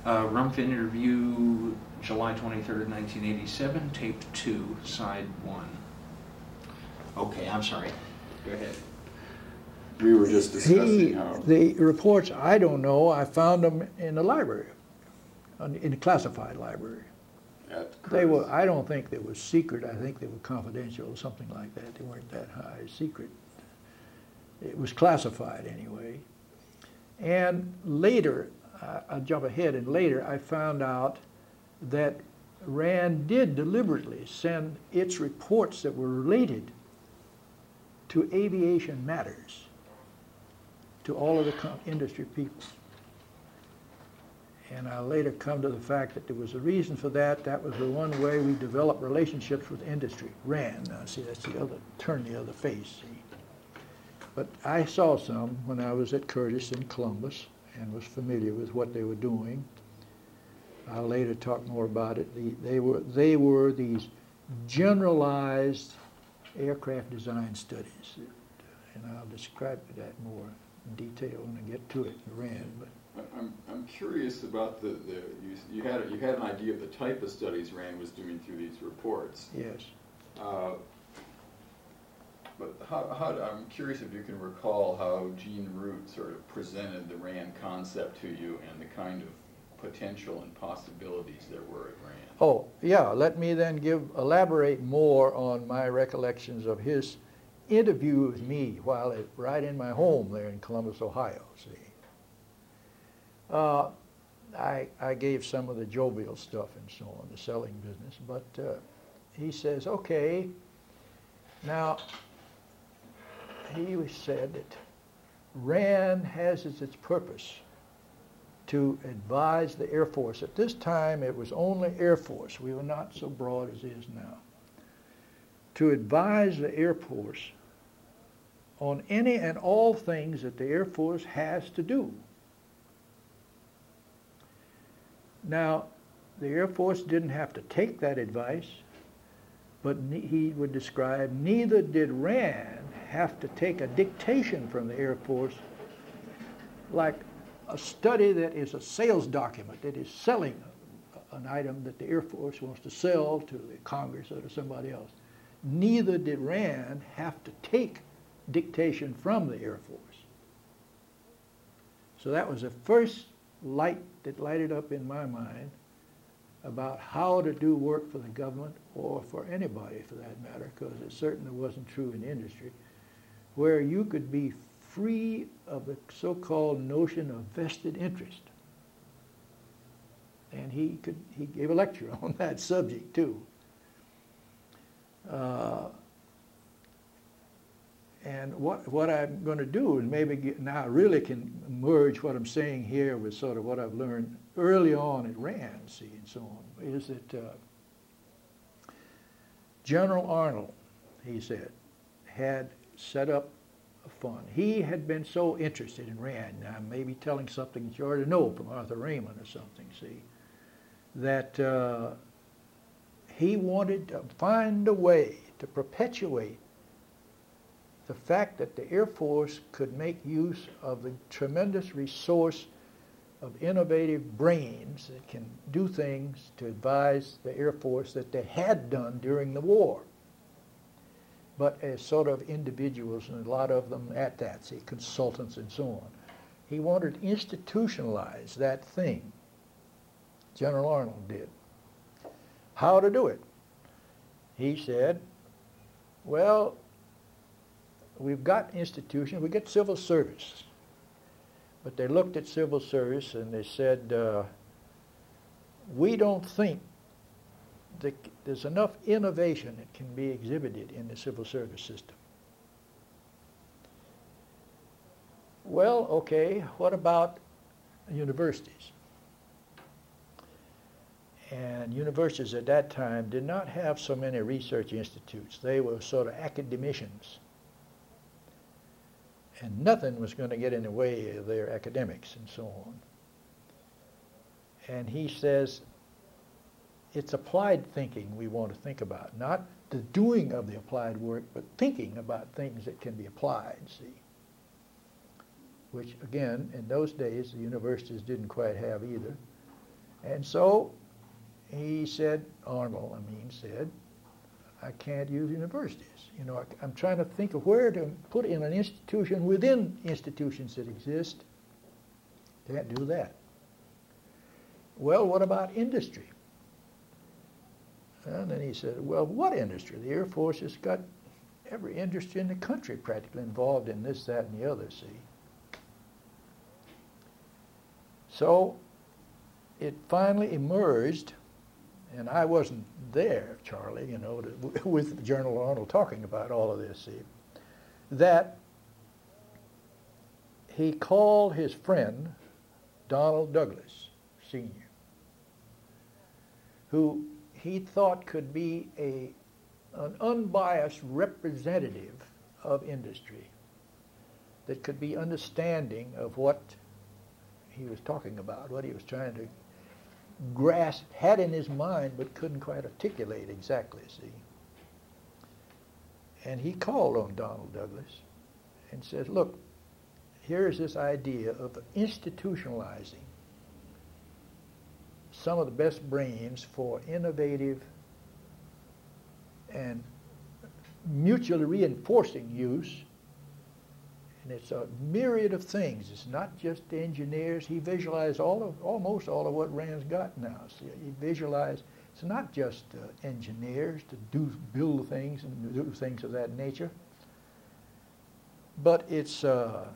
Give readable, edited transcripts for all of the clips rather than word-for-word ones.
Rumpf interview, July 23rd, 1987, tape 2, side 1. Okay, I'm sorry. Go ahead. We were just discussing how... The reports, I don't know, I found them in the library, in the classified library. They were, I don't think they were secret, I think they were confidential or something like that. They weren't that high secret. It was classified anyway. And later, I'll jump ahead, and later I found out that RAND did deliberately send its reports that were related to aviation matters to all of the industry people. And I later come to the fact that there was a reason for that. That was the one way we developed relationships with industry. RAND, now see, that's the other, turn the other face, see. But I saw some when I was at Curtis in Columbus and was familiar with what they were doing. I'll later talk more about it. They were these generalized aircraft design studies, and I'll describe that more in detail when I get to it in RAND. But I'm curious about you had an idea of the type of studies RAND was doing through these reports. Yes. But I'm curious if you can recall how Gene Root sort of presented the RAND concept to you and the kind of potential and possibilities there were at RAND. Oh, yeah, let me then elaborate more on my recollections of his interview with me right in my home there in Columbus, Ohio, see. I gave some of the jovial stuff and so on, the selling business, but he says, okay, now, he said that RAND has as its purpose to advise the Air Force. At this time, it was only Air Force. We were not so broad as it is now. To advise the Air Force on any and all things that the Air Force has to do. Now, the Air Force didn't have to take that advice, but he would describe, neither did RAND have to take a dictation from the Air Force like a study that is a sales document that is selling an item that the Air Force wants to sell to the Congress or to somebody else. Neither did RAND have to take dictation from the Air Force. So that was the first light that lighted up in my mind about how to do work for the government or for anybody for that matter, because it certainly wasn't true in industry, where you could be free of the so-called notion of vested interest. And he gave a lecture on that subject too. And what I'm going to do, and maybe now I really can merge what I'm saying here with sort of what I've learned early on at RAND, see, and so on, is that General Arnold, he said, had set up a fund. He had been so interested in RAND, now I may be telling something that you already know from Arthur Raymond or something, see, that he wanted to find a way to perpetuate the fact that the Air Force could make use of the tremendous resource of innovative brains that can do things to advise the Air Force that they had done during the war, but as sort of individuals, and a lot of them at that, say, consultants and so on. He wanted to institutionalize that thing. General Arnold did. How to do it? He said, well, we've got institutions, we get civil service. But they looked at civil service and they said, we don't think that there's enough innovation that can be exhibited in the civil service system. Well, okay, what about universities? And universities at that time did not have so many research institutes. They were sort of academicians. And nothing was going to get in the way of their academics and so on. And he says, it's applied thinking we want to think about, not the doing of the applied work, but thinking about things that can be applied, see. Which, again, in those days, the universities didn't quite have either. And so he said, Arnold, said, I can't use universities. I'm trying to think of where to put in an institution within institutions that exist. Can't do that. Well, what about industry? And then he said, well, what industry? The Air Force has got every industry in the country practically involved in this, that, and the other, see. So it finally emerged, and I wasn't there, Charlie, with General Arnold talking about all of this, see, that he called his friend, Donald Douglas, Sr., who he thought could be an unbiased representative of industry that could be understanding of what he was talking about, what he was trying to grasp, had in his mind, but couldn't quite articulate exactly, see. And he called on Donald Douglas and said, look, here's this idea of institutionalizing some of the best brains for innovative and mutually reinforcing use. And it's a myriad of things. It's not just engineers. He visualized almost all of what Rand's got now. See, he visualized it's not just engineers to build things and do things of that nature, but it's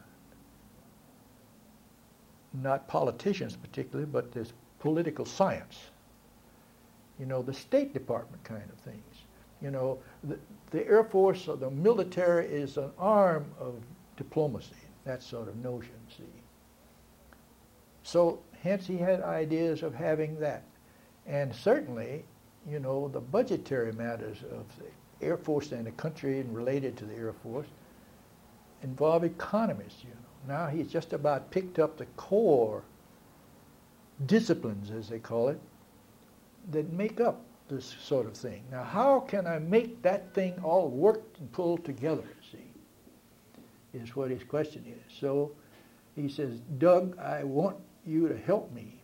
not politicians particularly, but this political science. The State Department kind of things. The Air Force or the military is an arm of diplomacy, that sort of notion, see. So hence he had ideas of having that. And certainly, the budgetary matters of the Air Force and the country and related to the Air Force involve economists, Now he's just about picked up the core disciplines, as they call it, that make up this sort of thing. Now, how can I make that thing all work and pull together, see, is what his question is. So he says, Doug, I want you to help me.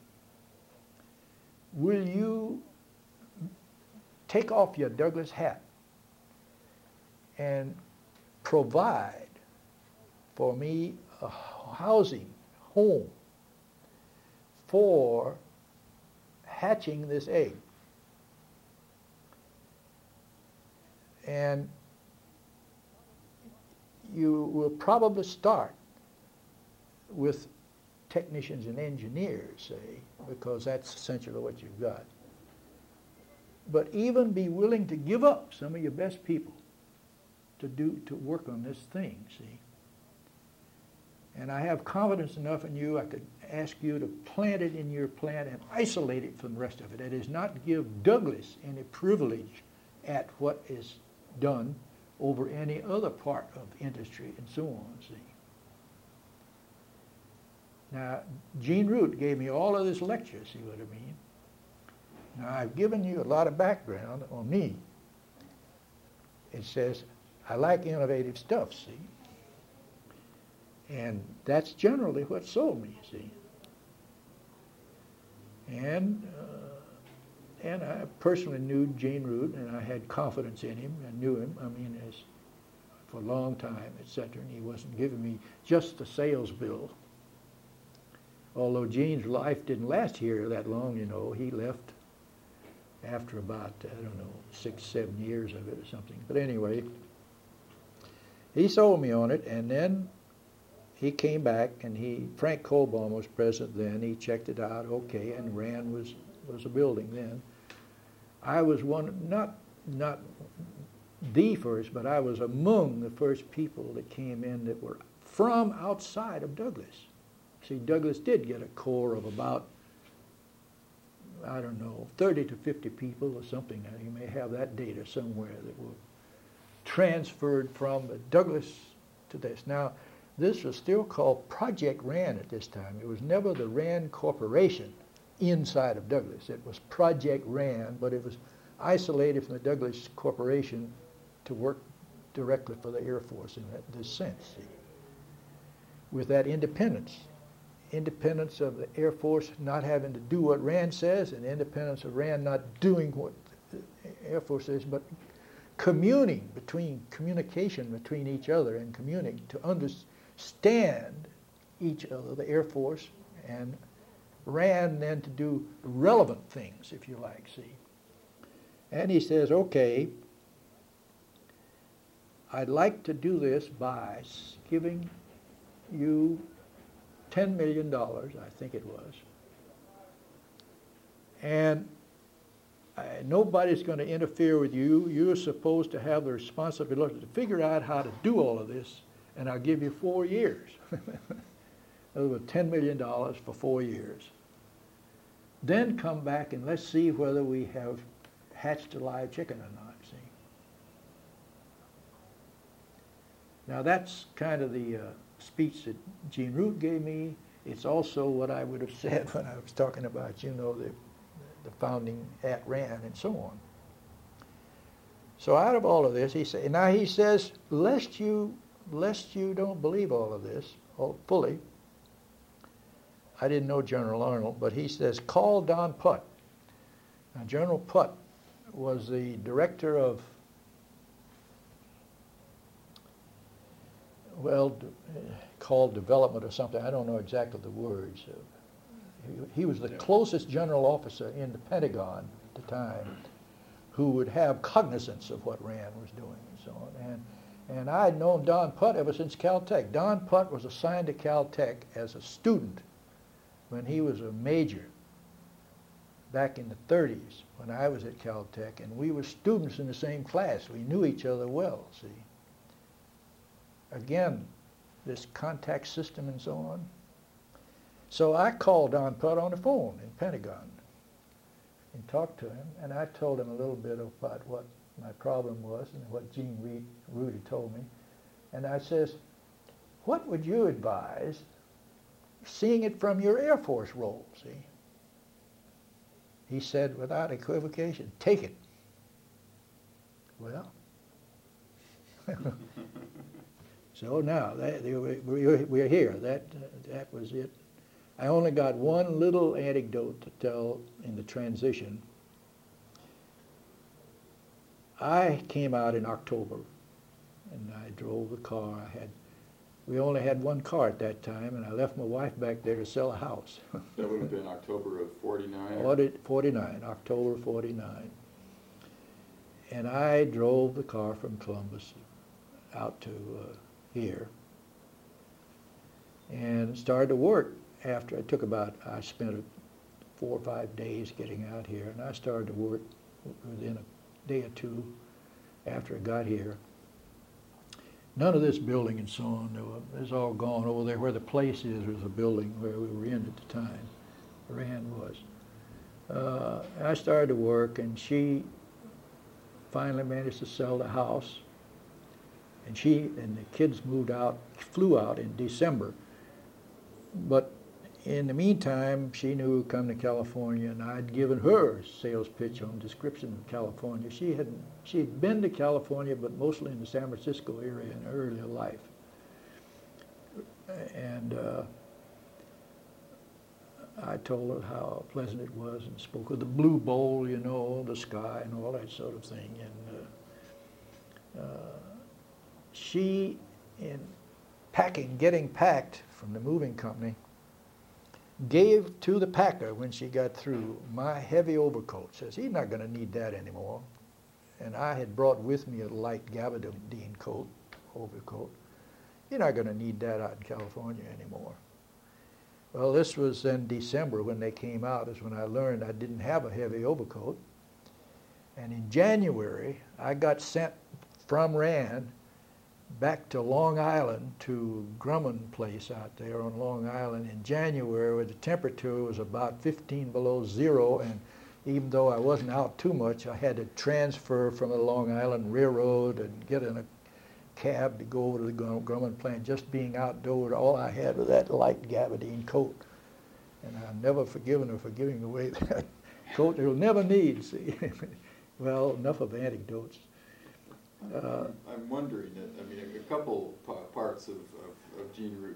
Will you take off your Douglas hat and provide for me a housing, home, for hatching this egg? And you will probably start with technicians and engineers, say, because that's essentially what you've got. But even be willing to give up some of your best people to work on this thing, see. And I have confidence enough in you, I could ask you to plant it in your plant and isolate it from the rest of it. That is, not give Douglas any privilege at what is done over any other part of industry and so on, see. Now, Gene Root gave me all of this lecture, see what I mean? Now, I've given you a lot of background on me. It says, I like innovative stuff, see? And that's generally what sold me, see? And I personally knew Gene Root, and I had confidence in him. I knew him, for a long time, etc. And he wasn't giving me just the sales bill. Although Gene's life didn't last here that long, he left after about, 6, 7 years of it or something. But anyway, he sold me on it, and then he came back, and Frank Colbaum was president then. He checked it out, okay, and Rand was a building then. I was not the first, but I was among the first people that came in that were from outside of Douglas. See, Douglas did get a core of about, 30 to 50 people or something. Now, you may have that data somewhere that were transferred from the Douglas to this. Now, this was still called Project Rand at this time. It was never the Rand Corporation inside of Douglas. It was Project Rand, but it was isolated from the Douglas Corporation to work directly for the Air Force in this sense, see, with that independence independence of the Air Force not having to do what Rand says, and independence of Rand not doing what the Air Force says, but communication between each other and communing to understand each other, the Air Force and Rand, then to do relevant things, if you like, see. And he says, okay, I'd like to do this by giving you $10 million, I think it was, and nobody's going to interfere with you. You're supposed to have the responsibility to figure out how to do all of this, and I'll give you 4 years. That was $10 million for 4 years. Then come back and let's see whether we have hatched a live chicken or not, see. Now that's kind of the speech that Gene Root gave me. It's also what I would have said when I was talking about, the founding at Rand and so on. So out of all of this, he says, lest you don't believe all of this fully. I didn't know General Arnold, but he says, call Don Putt. Now, General Putt was the director of, called development or something. I don't know exactly the words. He was the closest general officer in the Pentagon at the time who would have cognizance of what Rand was doing and so on. And I'd known Don Putt ever since Caltech. Don Putt was assigned to Caltech as a student when he was a major back in the 30s when I was at Caltech, and we were students in the same class. We knew each other well, see. Again, this contact system and so on. So I called Don Putt on the phone in Pentagon and talked to him, and I told him a little bit about what my problem was and what Gene Root had told me. And I says, what would you advise seeing it from your Air Force role, see? He said without equivocation, take it. Well, so now we're here. That was it. I only got one little anecdote to tell in the transition. I came out in October, and I drove the car. We only had one car at that time, and I left my wife back there to sell a house. That would have been October of 49? 49, October 49. And I drove the car from Columbus out to here, and started to work after I spent 4 or 5 days getting out here, and I started to work within a day or two after I got here. None of this building and so on, it's all gone. Over there where the place is, was a building where we were in at the time. Rand was. I started to work, and she finally managed to sell the house. And the kids flew out in December. But in the meantime, she knew we'd come to California, and I'd given her a sales pitch on description of California. She'd been to California, but mostly in the San Francisco area in her earlier life. And I told her how pleasant it was, and spoke of the blue bowl, the sky and all that sort of thing. And she, in getting packed from the moving company, gave to the packer when she got through my heavy overcoat. Says, he's not going to need that anymore. And I had brought with me a light gabardine overcoat. You're not going to need that out in California anymore. Well, this was in December when they came out, is when I learned I didn't have a heavy overcoat. And in January, I got sent from Rand back to Long Island, to Grumman Place out there on Long Island in January, where the temperature was about 15 below zero, and even though I wasn't out too much, I had to transfer from the Long Island Railroad and get in a cab to go over to the Grumman plant. Just being outdoors, all I had was that light gabardine coat. And I've never forgiven her for giving away that coat they'll never need, see. Well, enough of anecdotes. I'm wondering, a couple parts of Gene Root's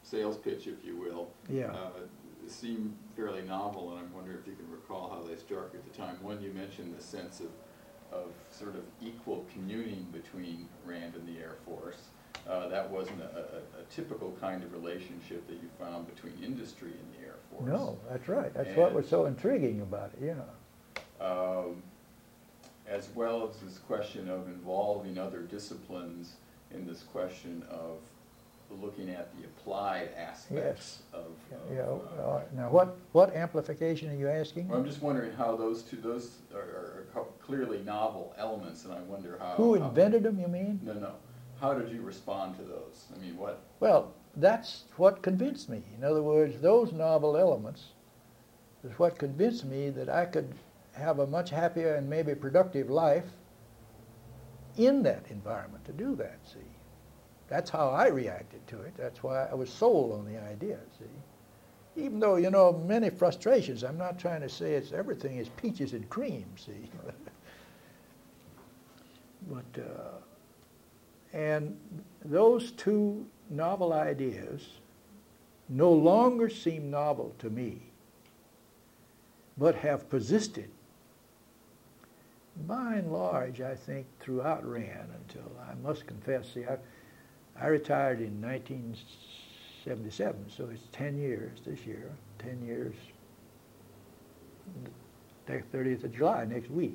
sales pitch, if you will, Yeah. seem fairly novel, and I'm wondering if you can recall how they struck at the time. One, you mentioned the sense of sort of equal communing between Rand and the Air Force. That wasn't a typical kind of relationship that you found between industry and the Air Force. No, that's right. That's what was so intriguing about it, yeah. As well as this question of involving other disciplines in this question of looking at the applied aspects of Now, what amplification are you asking? well, I'm just wondering how those are clearly novel elements, and I wonder how... Who invented them, you mean? No. How did you respond to those? I mean, what... Well, that's what convinced me. In other words, those novel elements is what convinced me that I could have a much happier and maybe productive life in that environment to do that, see. That's how I reacted to it. That's why I was sold on the idea, see. Even though, many frustrations, I'm not trying to say everything is peaches and cream, see. But, and those two novel ideas no longer seem novel to me, but have persisted by and large, I think, throughout RAND until, I must confess, see, I retired in 1977, so it's 10 years this year, 10 years, the 30th of July, next week.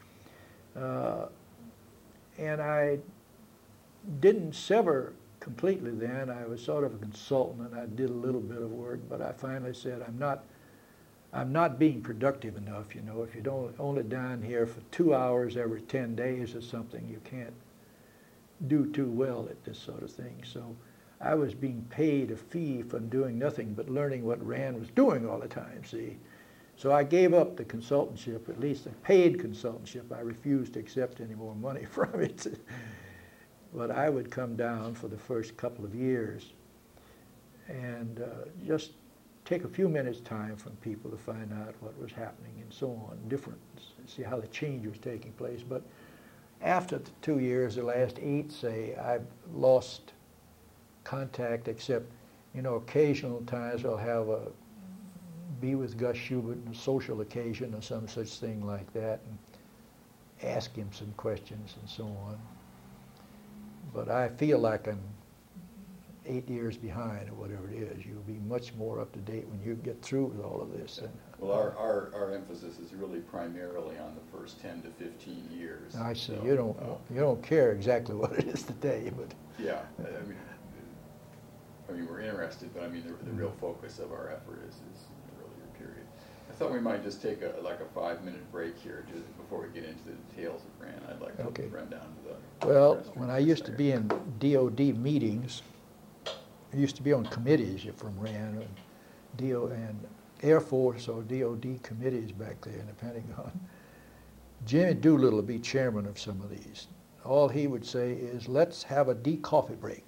And I didn't sever completely then. I was sort of a consultant and I did a little bit of work, but I finally said, I'm not being productive enough, If you don't only down here for 2 hours every 10 days or something, you can't do too well at this sort of thing. So I was being paid a fee for doing nothing but learning what RAND was doing all the time, see. So I gave up the consultantship, at least the paid consultantship. I refused to accept any more money from it. But I would come down for the first couple of years and just take a few minutes' time from people to find out what was happening and so on, see how the change was taking place. But after the 2 years, the last 8, say, I've lost contact except, occasional times I'll be with Gus Schubert on a social occasion or some such thing like that and ask him some questions and so on. But I feel like I'm 8 years behind or whatever it is. You'll be much more up to date when you get through with all of this. Well, our emphasis is really primarily on the first 10 to 15 years. I see. So, You don't care exactly what it is today, but yeah, I mean, we're interested, but I mean, the real focus of our effort is the earlier period. I thought we might just take a 5-minute break here just before we get into the details of RAND. I'd like to run down to the well, restroom when for I a used to second. be in DOD meetings, I used to be on committees from RAND and Air Force or DOD committees back there in the Pentagon. Jimmy Doolittle would be chairman of some of these. All he would say is, let's have a coffee break.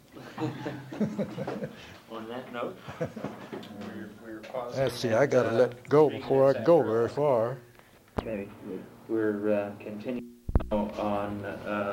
On that note, we're pausing. Let's see, I got to let go before I can go very far. Okay, we're continuing on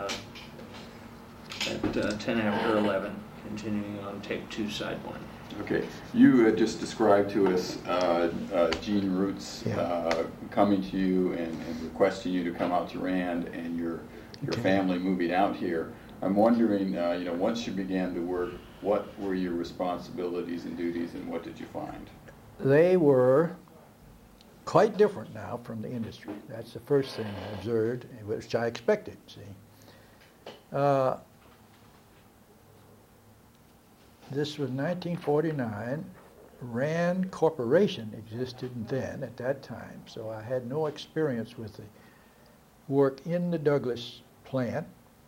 at 10 after 11, continuing on tape 2, side 1. Okay, you had just described to us Gene Roots coming to you and requesting you to come out to RAND and your family moving out here. I'm wondering, once you began to work, what were your responsibilities and duties and what did you find? They were quite different now from the industry. That's the first thing I observed, which I expected, see. This was 1949. RAND Corporation existed then at that time, so I had no experience with the work in the Douglas plant.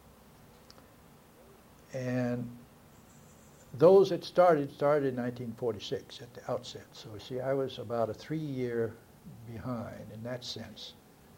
And those that started in 1946 at the outset. So see, I was about a 3-year behind in that sense.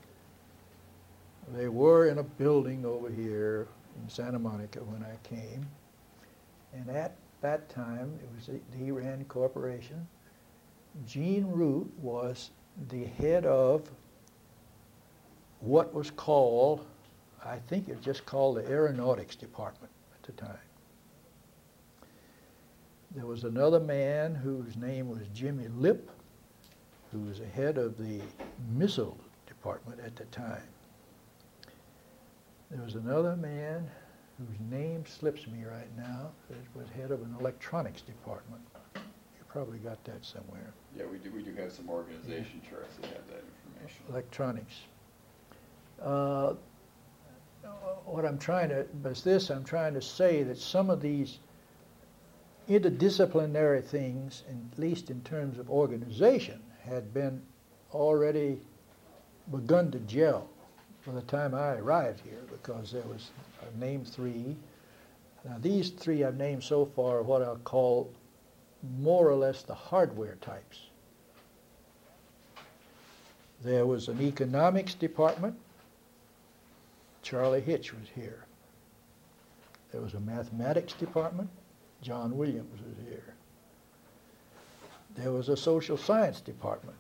They were in a building over here in Santa Monica when I came. And at that time, it was the RAND Corporation. Gene Root was the head of what was called, I think it was just called the Aeronautics Department at the time. There was another man whose name was Jimmy Lip, who was the head of the missile department at the time. There was another man whose name slips me right now that was head of an electronics department. You probably got that somewhere. Yeah, we do have some organization charts that have that information. Electronics. What I'm trying to say that some of these interdisciplinary things, at least in terms of organization, had been already begun to gel by the time I arrived here, because there was, I've named three. Now these three I've named so far are what I'll call more or less the hardware types. There was an economics department. Charlie Hitch was here. There was a mathematics department. John Williams was here. There was a social science department.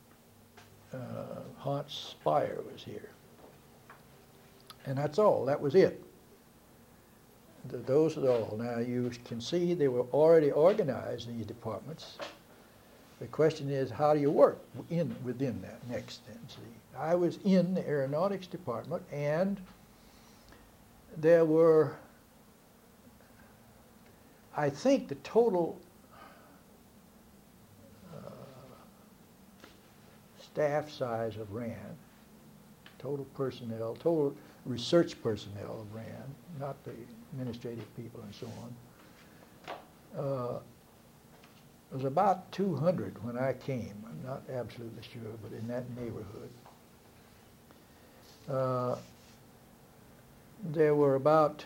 Hans Speyer was here. And that's all. That was it. Those are all. Now you can see they were already organized, these departments. The question is, how do you work within that next then? See, I was in the aeronautics department, and there were, I think the total staff size of RAND, total personnel, total research personnel of RAND, not the administrative people and so on, was about 200 when I came. I'm not absolutely sure, but in that neighborhood. There were about,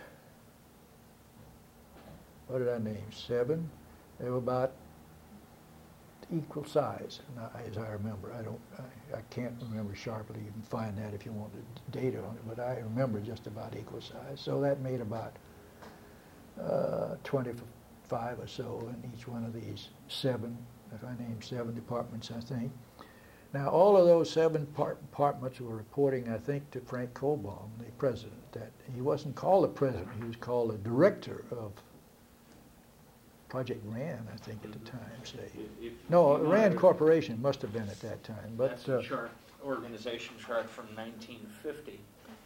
what did I name, 7? They were about equal size, as I remember. I can't remember sharply. You can find that if you want the data on it, but I remember just about equal size. So that made about 25 or so in each one of these 7, if I named 7 departments, I think. Now, all of those 7 departments were reporting, I think, to Frank Kohlbaum, the president. That he wasn't called the president; he was called the director of Project RAND, I think, at the time. Say, no, RAND Corporation must have been at that time. But that's a chart, organization chart from 1950,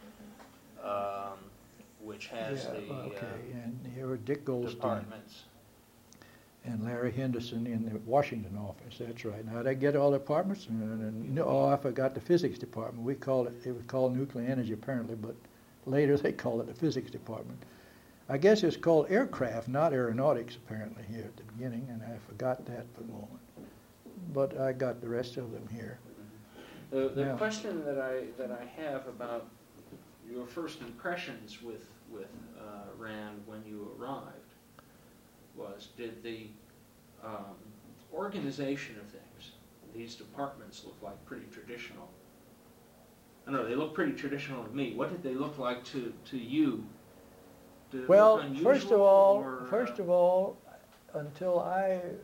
which has and here were Dick Goldstein departments. and Larry Henderson in the Washington office. That's right. Now they get all the departments. I forgot the physics department. It was called nuclear energy apparently, but later they called it the physics department. I guess it's called aircraft, not aeronautics, apparently, here at the beginning, and I forgot that for the moment. But I got the rest of them here. The question that I have about your first impressions with RAND when you arrived was, did the organization of things, these departments look like pretty traditional? I don't know, they look pretty traditional to me. What did they look like to you? Well, first of all, until I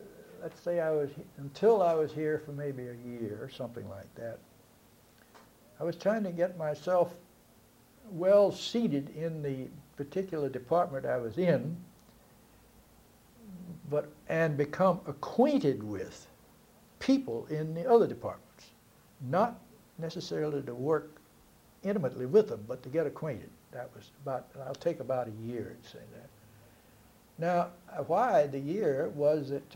was here for maybe a year or something like that, I was trying to get myself well seated in the particular department I was in, and become acquainted with people in the other departments, not necessarily to work intimately with them, but to get acquainted. That was I'll take about a year to say that. Now, why the year was that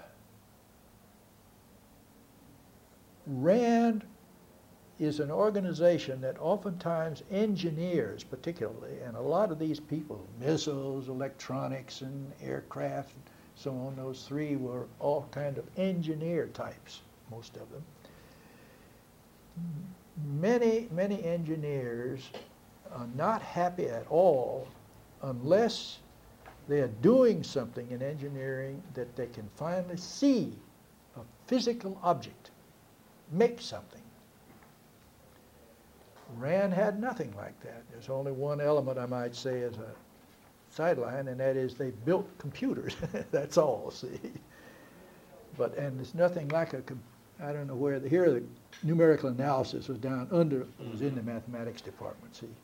RAND is an organization that oftentimes engineers, particularly, and a lot of these people, missiles, electronics, and aircraft, and so on, those 3 were all kind of engineer types, most of them. Many engineers are not happy at all unless they are doing something in engineering that they can finally see a physical object, make something. RAND had nothing like that. There's only one element, I might say, as a sideline, and that is they built computers. That's all, see. And there's nothing like I don't know where, here the numerical analysis was down under, was in the mathematics department, see.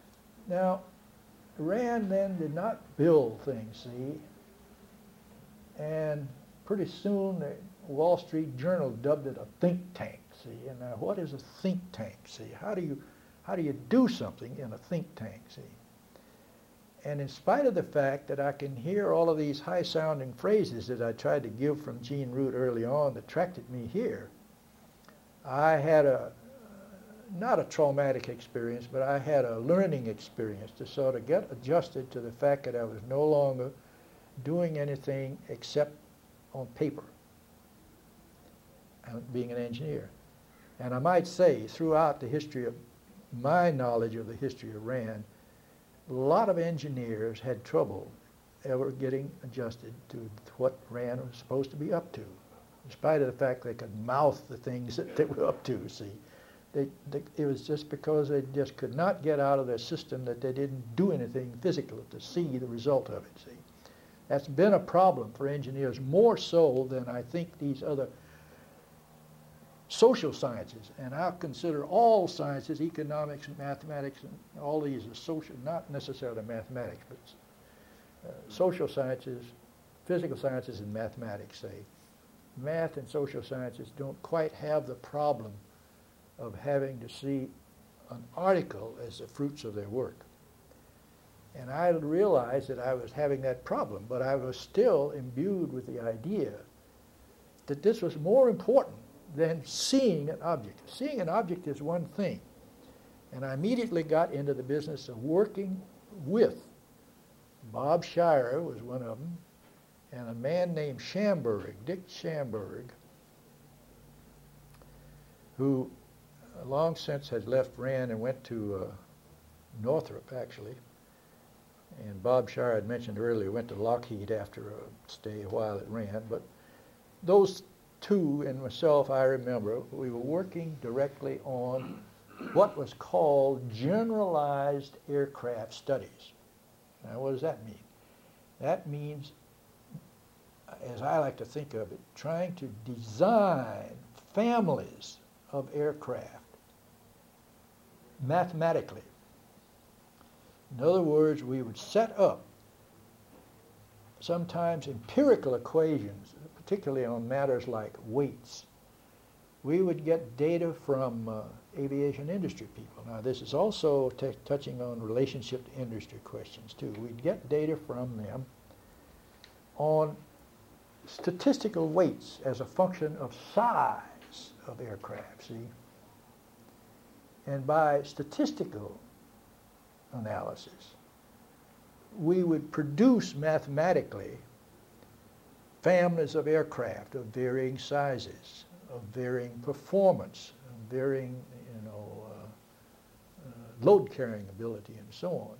Now, RAND then did not build things, see. And pretty soon the Wall Street Journal dubbed it a think tank. See, and now what is a think tank? See, how do you do something in a think tank? See, and in spite of the fact that I can hear all of these high-sounding phrases that I tried to give from Gene Root early on that attracted me here, I had not a traumatic experience, but I had a learning experience to sort of get adjusted to the fact that I was no longer doing anything except on paper, being an engineer. And I might say, throughout the history of my knowledge of the history of RAND, a lot of engineers had trouble ever getting adjusted to what RAND was supposed to be up to, in spite of the fact they could mouth the things that they were up to, see. It was just because they just could not get out of their system that they didn't do anything physical to see the result of it, see. That's been a problem for engineers, more so than I think these other social sciences. And I'll consider all sciences, economics and mathematics, and all these are social, not necessarily mathematics, but social sciences, physical sciences and mathematics, say. Math and social sciences don't quite have the problem of having to see an article as the fruits of their work. And I realized that I was having that problem, but I was still imbued with the idea that this was more important than seeing an object. Seeing an object is one thing. And I immediately got into the business of working with Bob Shire was one of them, and a man named Schamberg, Dick Schamberg, who long since had left RAND and went to Northrop, actually. And Bob Shire had mentioned earlier went to Lockheed after a stay a while at RAND. But those two and myself, I remember, we were working directly on what was called generalized aircraft studies. Now, what does that mean? That means, as I like to think of it, trying to design families of aircraft mathematically. In other words, we would set up sometimes empirical equations, particularly on matters like weights. We would get data from aviation industry people. Now, this is also touching on relationship to industry questions, too. We'd get data from them on statistical weights as a function of size of aircraft, see? And by statistical analysis, we would produce mathematically families of aircraft of varying sizes, of varying performance, of varying, load carrying ability, and so on.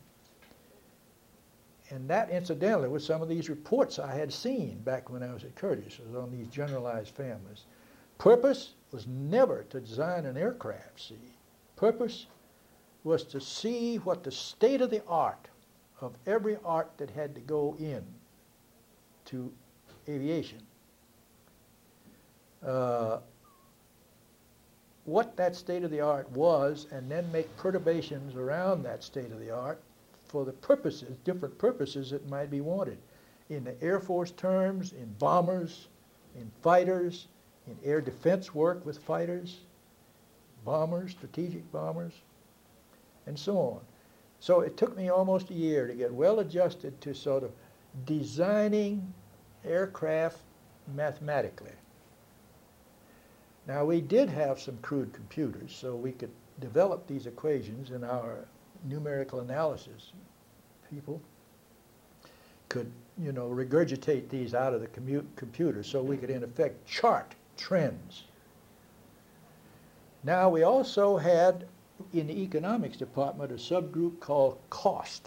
And that, incidentally, was some of these reports I had seen back when I was at Curtiss, was on these generalized families. Purpose was never to design an aircraft, see. Purpose was to see what the state of the art of every art that had to go in to aviation, what that state of the art was, and then make perturbations around that state of the art for the purposes, different purposes that might be wanted. In the Air Force terms, in bombers, in fighters, in air defense work with fighters, bombers, strategic bombers, and so on. So it took me almost a year to get well adjusted to sort of designing aircraft mathematically. Now, we did have some crude computers, so we could develop these equations in our numerical analysis. People could, regurgitate these out of the computer so we could, in effect, chart trends. Now, we also had, in the economics department, a subgroup called cost.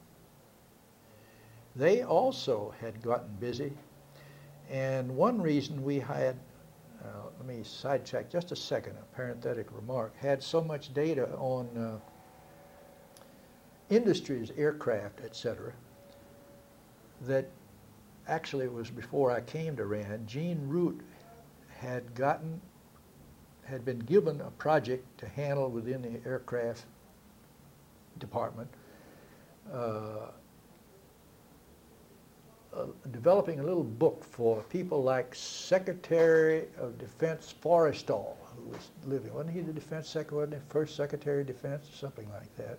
They also had gotten busy, and one reason we had, let me sidetrack just a second, a parenthetical remark, had so much data on industries, aircraft, etc., that actually it was before I came to RAND. Gene Root had been given a project to handle within the aircraft department, developing a little book for people like Secretary of Defense Forrestal, who was living. Wasn't he the defense secretary, wasn't he? First Secretary of Defense, something like that.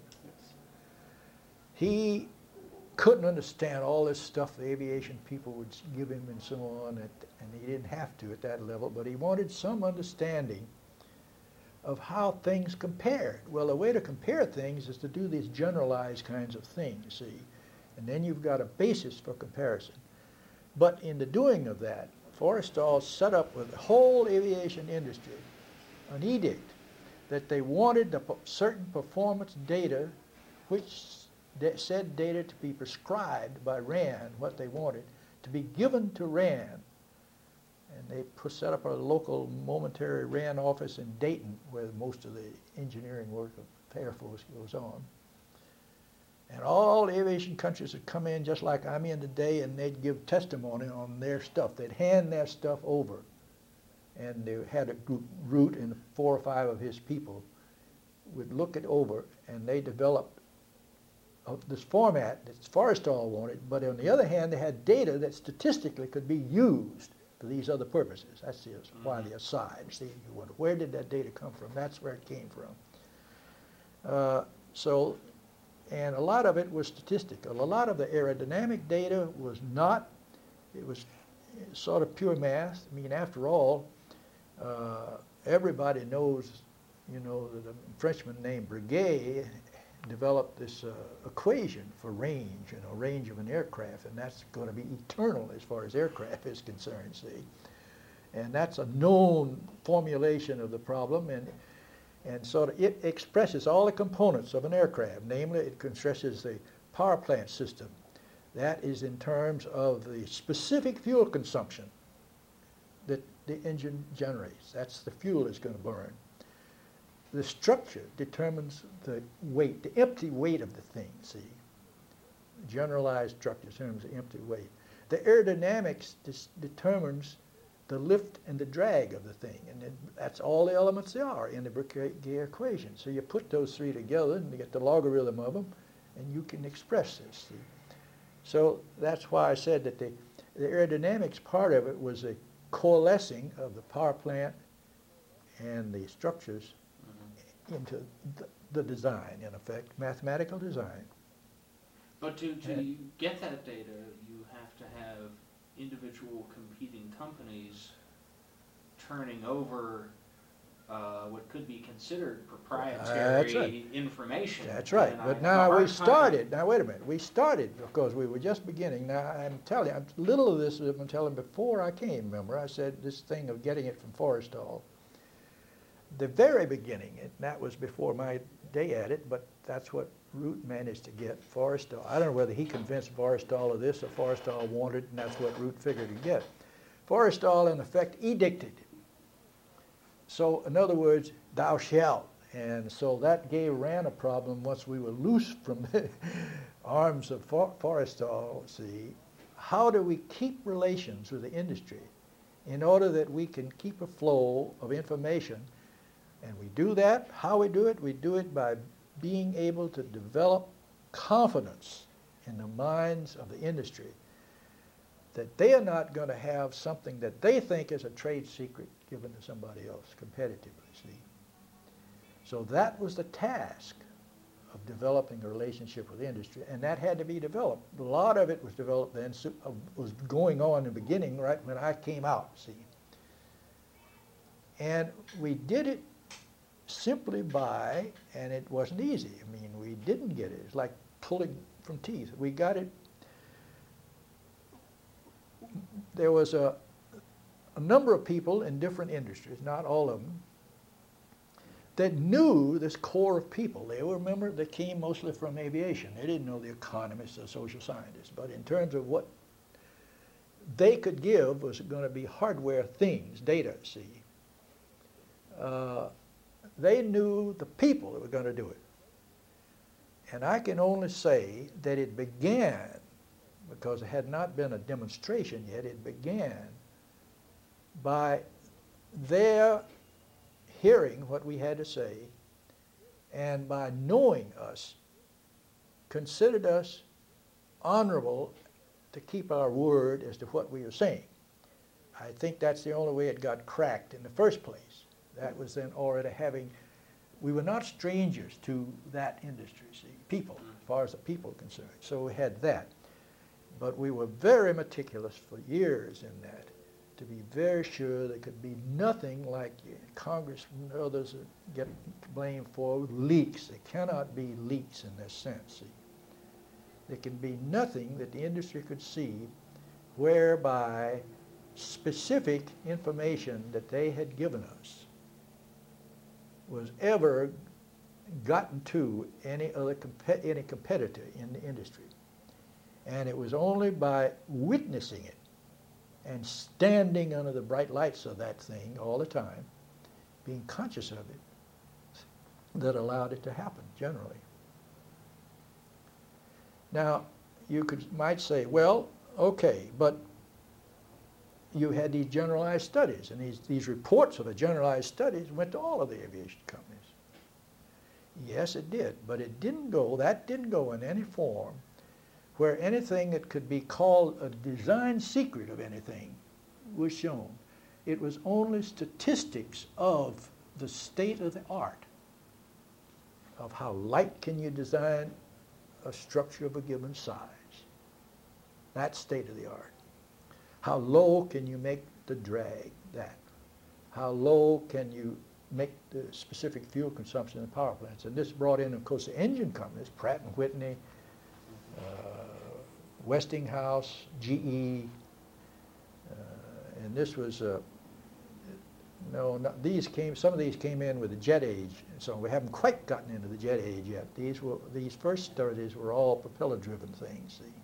He couldn't understand all this stuff the aviation people would give him and so on, and he didn't have to at that level, but he wanted some understanding of how things compared. Well, the way to compare things is to do these generalized kinds of things, see, and then you've got a basis for comparison. But in the doing of that, Forrestal set up with the whole aviation industry an edict that they wanted the certain performance data, which said data to be prescribed by RAND, what they wanted, to be given to RAND. And they set up a local momentary RAND office in Dayton, where most of the engineering work of the Air Force goes on. And all the aviation countries would come in just like I'm in today, and they'd give testimony on their stuff. They'd hand their stuff over. And they had a group, Root and 4 or 5 of his people would look it over, and they developed this format that Forrestal wanted, but on the other hand, they had data that statistically could be used for these other purposes. That's why the aside. See, you wonder, where did that data come from? That's where it came from. And a lot of it was statistical. A lot of the aerodynamic data was not, it was sort of pure math. I mean, after all, everybody knows, you know, that a Frenchman named Breguet developed this equation for range, you know, range of an aircraft, and that's going to be eternal as far as aircraft is concerned, see. And that's a known formulation of the problem, and sort of it expresses all the components of an aircraft. Namely, it expresses the power plant system. That is in terms of the specific fuel consumption that the engine generates. That's the fuel it's going to burn. The structure determines the weight, the empty weight of the thing, see. Generalized structure determines the empty weight. The aerodynamics determines the lift and the drag of the thing, and that's all the elements there are in the Breguet equation. So you put those 3 together and you get the logarithm of them, and you can express this, see. So that's why I said that the aerodynamics part of it was a coalescing of the power plant and the structures into the design, in effect, mathematical design. But to get that data, you have to have individual competing companies turning over what could be considered proprietary information. That's right. But now we started. Now wait a minute. We started because we were just beginning. Now I'm telling you, little of this I've been telling before I came. Remember, I said this thing of getting it from Forrestal. The very beginning, and that was before my day at it, but that's what Root managed to get, Forrestal. I don't know whether he convinced Forrestal of this or Forrestal wanted, and that's what Root figured to get. Forrestal, in effect, edicted. So, in other words, thou shalt. And so that gave RAND a problem once we were loose from the arms of Forrestal. See, how do we keep relations with the industry in order that we can keep a flow of information? And we do that. How we do it by being able to develop confidence in the minds of the industry that they are not going to have something that they think is a trade secret given to somebody else competitively, see. So that was the task of developing a relationship with the industry, and that had to be developed. A lot of it was developed then, was going on in the beginning, right when I came out, see. And we did it simply by, and it wasn't easy. I mean, we didn't get it. It's like pulling from teeth. We got it. There was a number of people in different industries, not all of them, that knew this core of people. They were, remember, they came mostly from aviation. They didn't know the economists or social scientists. But in terms of what they could give was going to be hardware things, data, see. They knew the people that were going to do it. And I can only say that it began, because it had not been a demonstration yet, it began by their hearing what we had to say, and by knowing us, considered us honorable to keep our word as to what we were saying. I think that's the only way it got cracked in the first place. That was then already having, we were not strangers to that industry, see, people, as far as the people are concerned. So we had that. But we were very meticulous for years in that, to be very sure there could be nothing like Congress and others get blamed for leaks. There cannot be leaks in this sense, see. There can be nothing that the industry could see whereby specific information that they had given us was ever gotten to any other any competitor in the industry. And it was only by witnessing it and standing under the bright lights of that thing all the time, being conscious of it, that allowed it to happen generally. Now, you might say, well, okay, but you had these generalized studies, and these reports of the generalized studies went to all of the aviation companies. Yes, it did, but it didn't go, that didn't go in any form where anything that could be called a design secret of anything was shown. It was only statistics of the state of the art, of how light can you design a structure of a given size. That's state of the art. How low can you make the drag, that? How low can you make the specific fuel consumption in the power plants? And this brought in, of course, the engine companies, Pratt & Whitney, Westinghouse, GE, and this was, some of these came in with the jet age, so we haven't quite gotten into the jet age yet. These first studies were all propeller-driven things, see.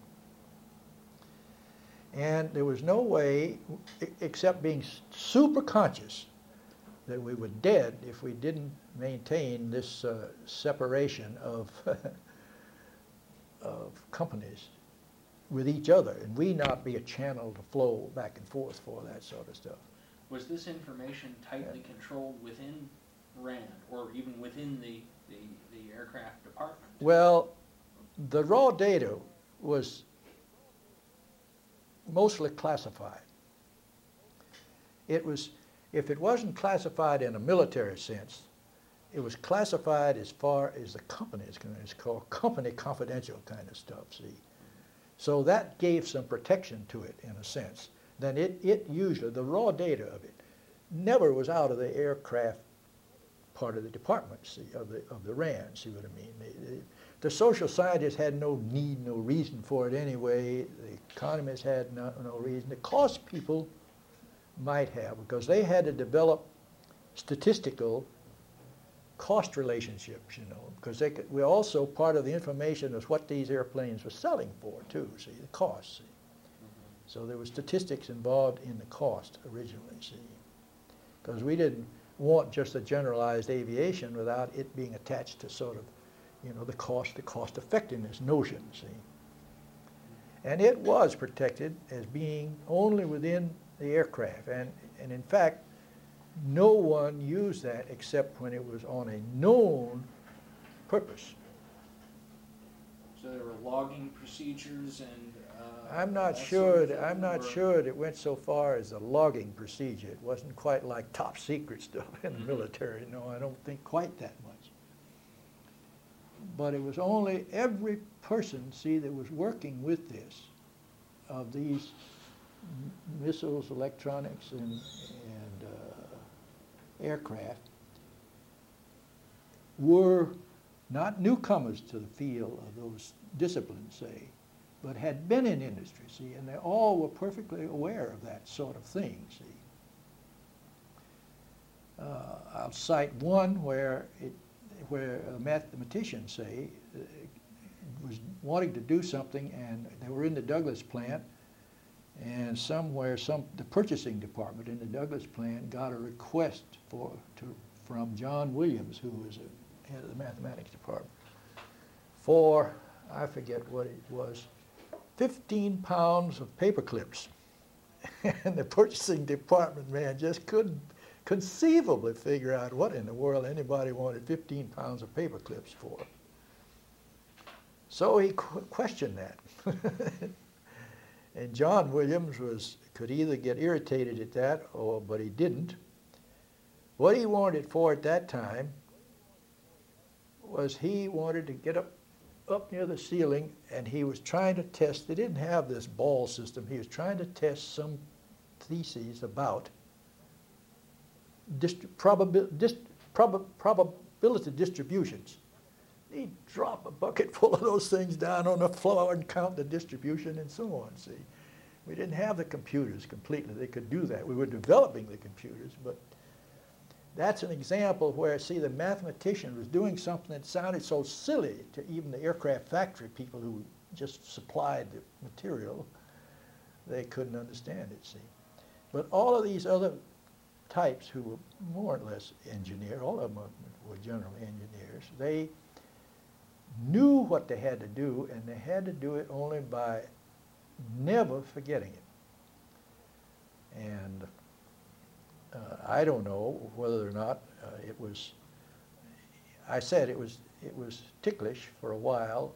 And there was no way, except being super conscious, that we were dead if we didn't maintain this separation of, of companies with each other, and we not be a channel to flow back and forth for that sort of stuff. Was this information tightly controlled within RAND, or even within the aircraft department? Well, the raw data was mostly classified. It was, if it wasn't classified in a military sense, it was classified as far as the company is concerned. It's called company confidential kind of stuff, see. So that gave some protection to it in a sense. Then it usually, the raw data of it, never was out of the aircraft part of the department, see, of the RAND, see what I mean? The social scientists had no need, no reason for it anyway. The economists had no reason. The cost people might have, because they had to develop statistical cost relationships, you know, because we also, part of the information is what these airplanes were selling for too, see, the cost, see. So there were statistics involved in the cost originally, see, because we didn't want just a generalized aviation without it being attached to sort of, you know, the cost effectiveness notion, see. And it was protected as being only within the aircraft, and in fact, no one used that except when it was on a known purpose. So there were logging procedures and I'm not sure that it went so far as a logging procedure. It wasn't quite like top secret stuff in the military. No, I don't think quite that much. But it was only every person, see, that was working with this, of these missiles, electronics, and aircraft, were not newcomers to the field of those disciplines, say, but had been in industry, see, and they all were perfectly aware of that sort of thing, see. I'll cite one where a mathematician, say, was wanting to do something, and they were in the Douglas plant, and somewhere, the purchasing department in the Douglas plant got a request from John Williams, who was head of the mathematics department, for, I forget what it was, 15 pounds of paper clips. And the purchasing department man just couldn't conceivably figure out what in the world anybody wanted 15 pounds of paper clips for. So he questioned that. And John Williams could either get irritated at that, but he didn't. What he wanted for at that time was he wanted to get up near the ceiling, and he was trying to test. They didn't have this ball system. He was trying to test some theses about probability distributions. He'd drop a bucket full of those things down on the floor and count the distribution and so on, see. We didn't have the computers completely. They could do that. We were developing the computers, but that's an example where, see, the mathematician was doing something that sounded so silly to even the aircraft factory people who just supplied the material. They couldn't understand it, see. But all of these other types who were more or less engineers, all of them were general engineers, they knew what they had to do, and they had to do it only by never forgetting it. And I don't know whether or not it was, I said it was ticklish for a while,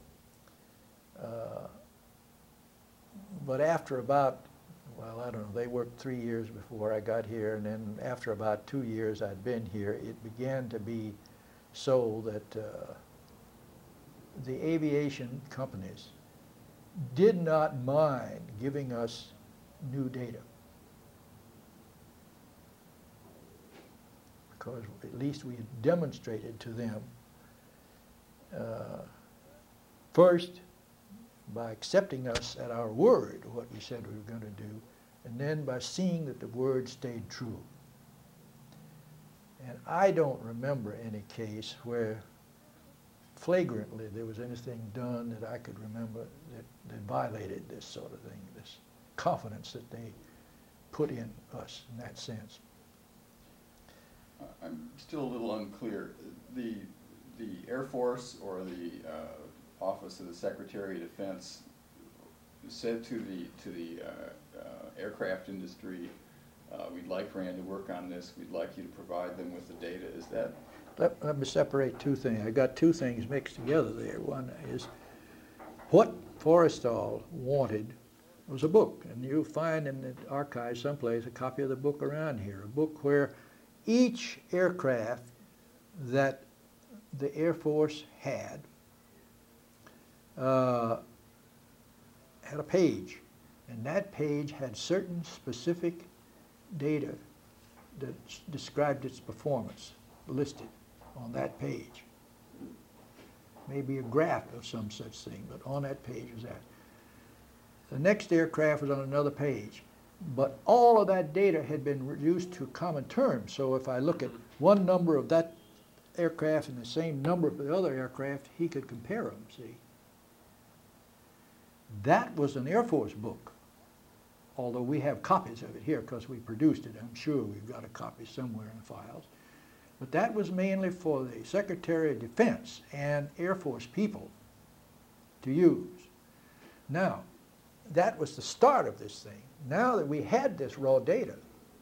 but after about, well, I don't know, they worked 3 years before I got here, and then after about 2 years I'd been here, it began to be so that the aviation companies did not mind giving us new data, because at least we had demonstrated to them first by accepting us at our word, what we said we were going to do, and then by seeing that the word stayed true. And I don't remember any case where flagrantly there was anything done that I could remember that violated this sort of thing, this confidence that they put in us in that sense. I'm still a little unclear. The Air Force or the Office of the Secretary of Defense said to the aircraft industry, we'd like RAND to work on this, we'd like you to provide them with the data. Is that? Let me separate two things. I got two things mixed together there. One is what Forrestal wanted was a book, and you'll find in the archives someplace a copy of the book around here, a book where each aircraft that the Air Force had a page, and that page had certain specific data that described its performance listed on that page. Maybe a graph of some such thing, but on that page was that. The next aircraft was on another page, but all of that data had been reduced to common terms. So if I look at one number of that aircraft and the same number of the other aircraft, he could compare them, see. That was an Air Force book, although we have copies of it here because we produced it. I'm sure we've got a copy somewhere in the files. But that was mainly for the Secretary of Defense and Air Force people to use. Now, that was the start of this thing. Now that we had this raw data,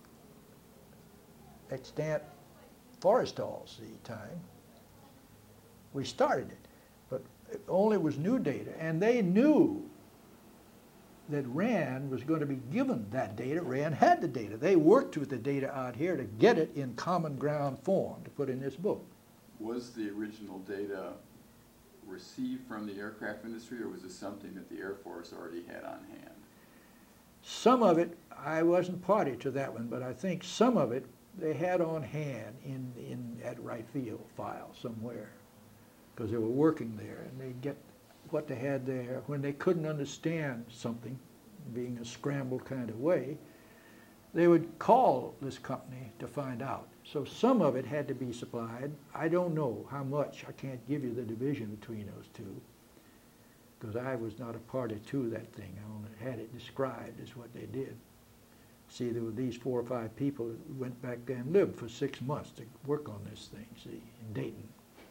extant Forrestal's time, we started it. But it only was new data, and they knew that RAND was going to be given that data. RAND had the data. They worked with the data out here to get it in common ground form to put in this book. Was the original data received from the aircraft industry, or was this something that the Air Force already had on hand? Some of it, I wasn't party to that one, but I think some of it they had on hand at Wright Field file somewhere, because they were working there, and they'd get what they had there. When they couldn't understand something, being a scrambled kind of way, they would call this company to find out. So some of it had to be supplied. I don't know how much. I can't give you the division between those two, because I was not a party to that thing. I only had it described as what they did. See, there were these 4 or 5 people that went back there and lived for 6 months to work on this thing, see, in Dayton.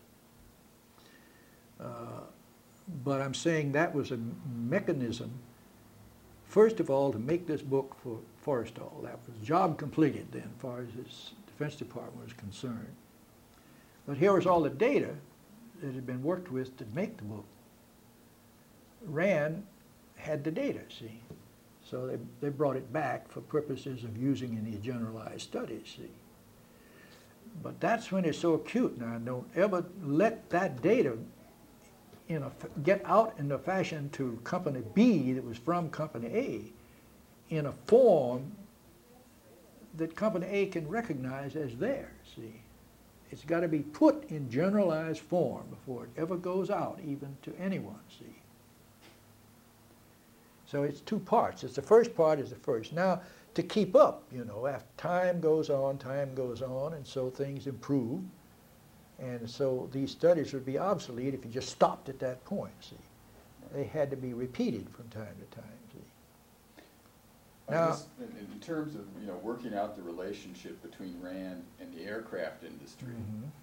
But I'm saying that was a mechanism, first of all, to make this book for Forrestal. That was job completed then, as far as his Defense Department was concerned. But here was all the data that had been worked with to make the book. RAND had the data, see. So they brought it back for purposes of using in these generalized studies, see. But that's when it's so acute. Now, don't ever let that data get out in a fashion to company B that was from company A in a form that company A can recognize as theirs, see. It's got to be put in generalized form before it ever goes out even to anyone, see. So it's two parts. It's the first part is the first. Now, to keep up, after time goes on, and so things improve. And so these studies would be obsolete if you just stopped at that point, see. They had to be repeated from time to time, see. Now, in terms of working out the relationship between RAND and the aircraft industry,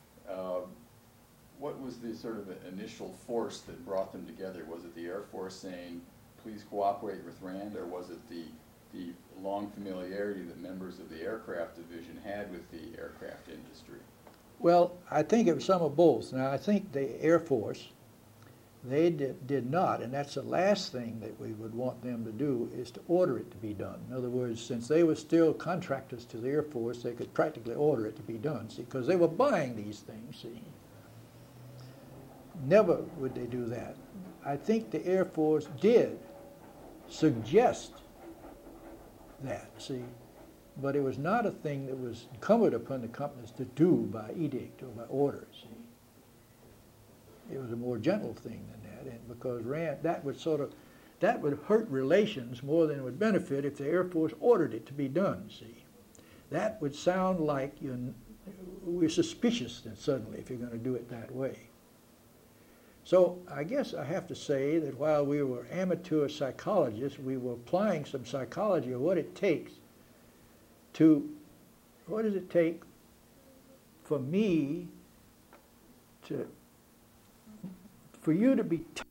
what was the sort of initial force that brought them together? Was it the Air Force saying, please cooperate with RAND, or was it the long familiarity that members of the aircraft division had with the aircraft industry? well, I think it was some of both. Now, I think the Air Force, they did not, and that's the last thing that we would want them to do, is to order it to be done. In other words, since they were still contractors to the Air Force, they could practically order it to be done, see, because they were buying these things, see. Never would they do that. I think the Air Force did suggest that, see, but it was not a thing that was incumbent upon the companies to do by edict or by order, see. It was a more gentle thing than that, and because RAND, that would hurt relations more than it would benefit if the Air Force ordered it to be done, see. That would sound like we're suspicious then suddenly if you're going to do it that way. So I guess I have to say that while we were amateur psychologists, we were applying some psychology of what does it take for me for you to be